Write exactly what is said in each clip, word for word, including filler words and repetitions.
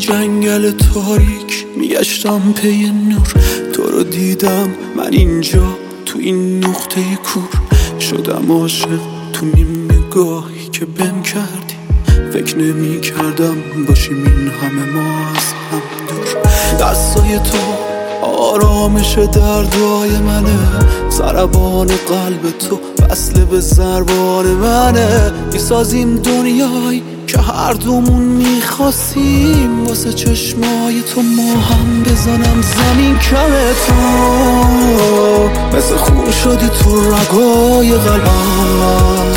جنگل تاریک میگشتم پی نور، تو رو دیدم من اینجا تو این نقطه کور. شدم عاشق تو نیم نگاهی که بهم کردی، فکر نمی کردم باشیم این همه ما از هم دور. دستای تو آرامش دردای منه، ضربان قلب تو وصله به ضربان منه. میسازیم دنیایی که هر دومون میخواستیم، واسه چشمای تو ما هم بزنم زمین کمه. تو مثل خون شدی تو رگای قلبم،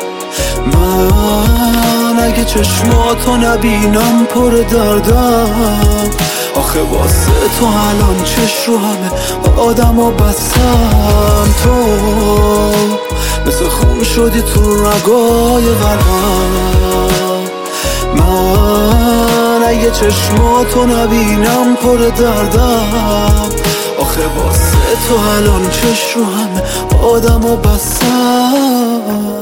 من اگه چشماتو نبینم پر دردم. آخه واسه تو الان چش رو همه آدم ها بستم. تو مثل خون شدی تو رگای قلبم، من اگه چشماتو نبینم پر دردم. آخه واسه تو الان چش رو همه آدم ها بستم.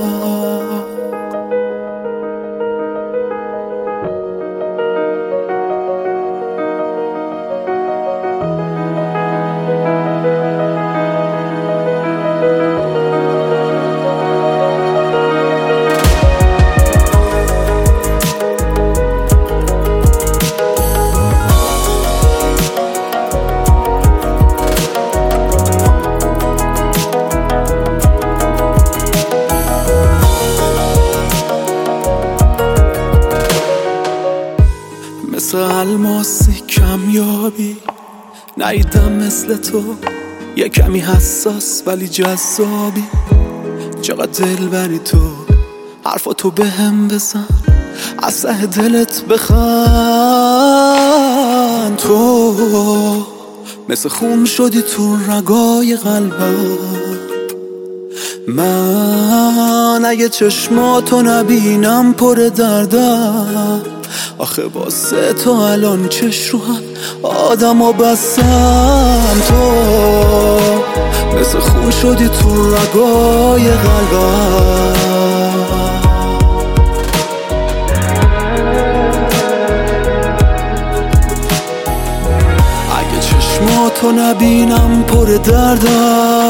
مثل الماسی کمیابی ندیدم مثل تو، یه کمی حساس ولی جذابی. چقدر دل بری تو، حرفاتو به هم بزن، از ته دلت بخند. تو مثل خون شدی تو رگای قلبم، من اگه چشماتو نبینم پر دردم. آخه واسه تو الان چش رو هم آدم ها بستم. تو مثل خون شدی تو رگای قلبم، اگه چشماتو نبینم پر دردم.